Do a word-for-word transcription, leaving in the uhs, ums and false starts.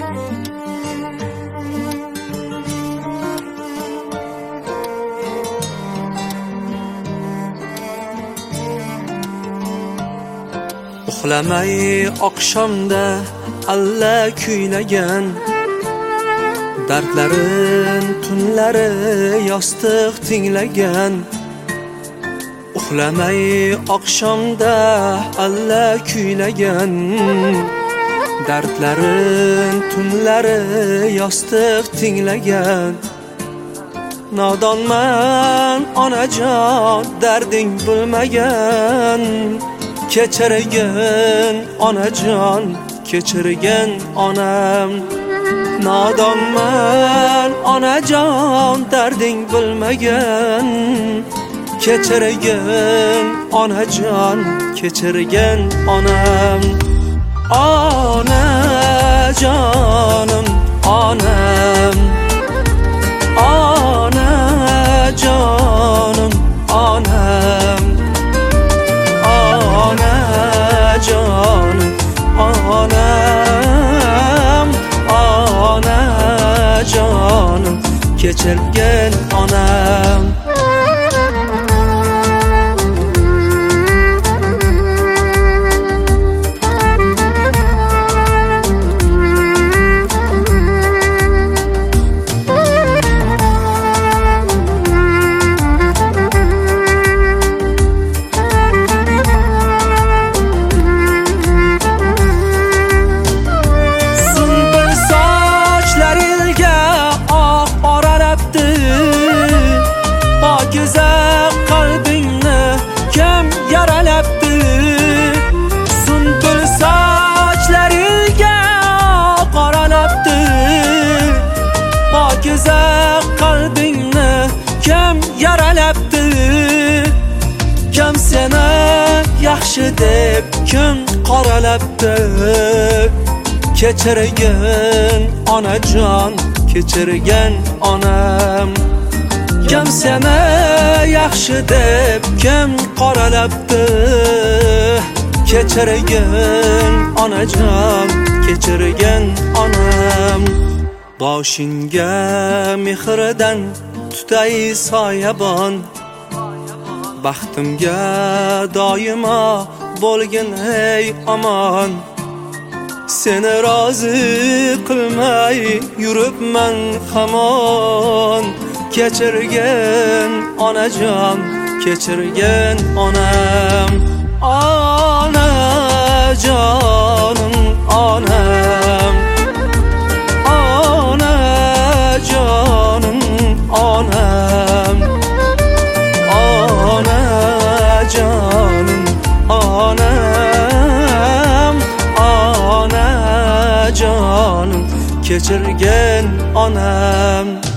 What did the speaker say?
Uxlamay oqshomda alla kuylagan, dardlarin tunlari yostiq tinglagan. Uxlamay oqshomda alla kuylagan, dardlarin tunlari yostiq tinglagan. Nodonman onajon darding bilmagan, kechirgin onajon kechirgin onam. Nodonman onajon darding bilmagan, kechirgin onajon kechirgin onam. Onajonim onam, onajonim onam, onajonim onam, onajonim kechirgin onam. Güzel kalbingni kim yaralabdi? Sunbul sochlaringga qoralabdi. Güzel kalbingni kim yaralabdi? Kim seni yaxshi deb kim qoralabdi? Kechirgin onajon kechirgin onam. Kim seni yaxshi deb kim qoralabdi? Kechirgin onajon kechirgin onam. Boshingga mehrdan tutay soyabon, baxtimga doimo bo'lgin ey omon. Seni rozi qilmay yuribman hamon. Kechirgin onajon kechirgin onam. Onajonim onam, onajonim onam, onajonim onam, onajonim kechirgin onam.